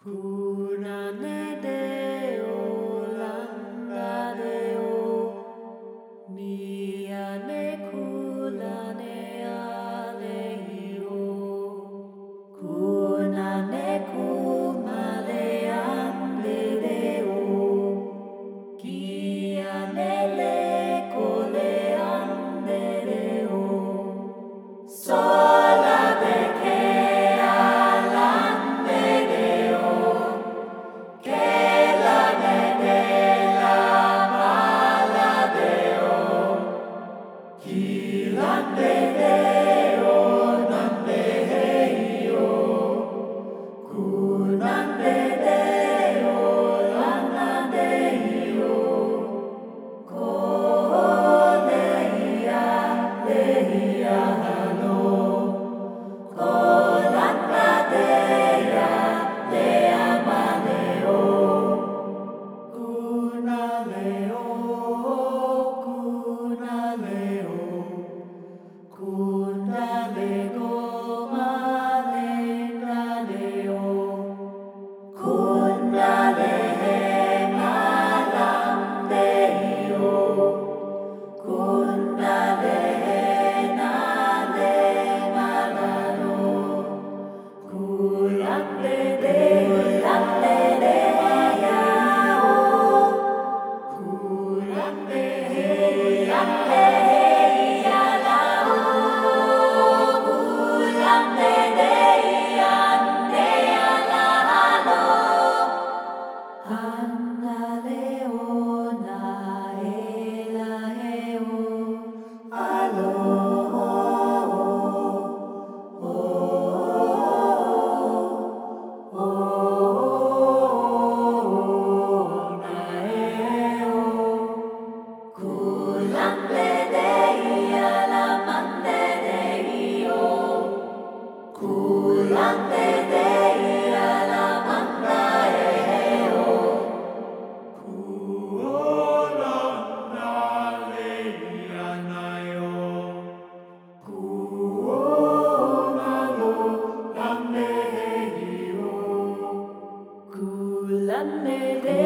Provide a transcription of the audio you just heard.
Kurane deo landa deo Miyane kulane aleo Kunane kumale ande deo Kiane le kole ande deo Sola de que alande deo Que la de la mala deo Kilande deo nande heio Kunande deo lana deio Koleia leia halo Kolanda dea lea maleo Kunaleo Kunaleo Kundalego malendaleo Kundale malam deio Kundale nale malano Kulande yao Kulande yalao Kulande yande yalalo Andaleo na elaheo Alo Kulande deia la mande deio Kulande deia la manda eo Kuolanda leia naio Kuolalo lande heio Kulande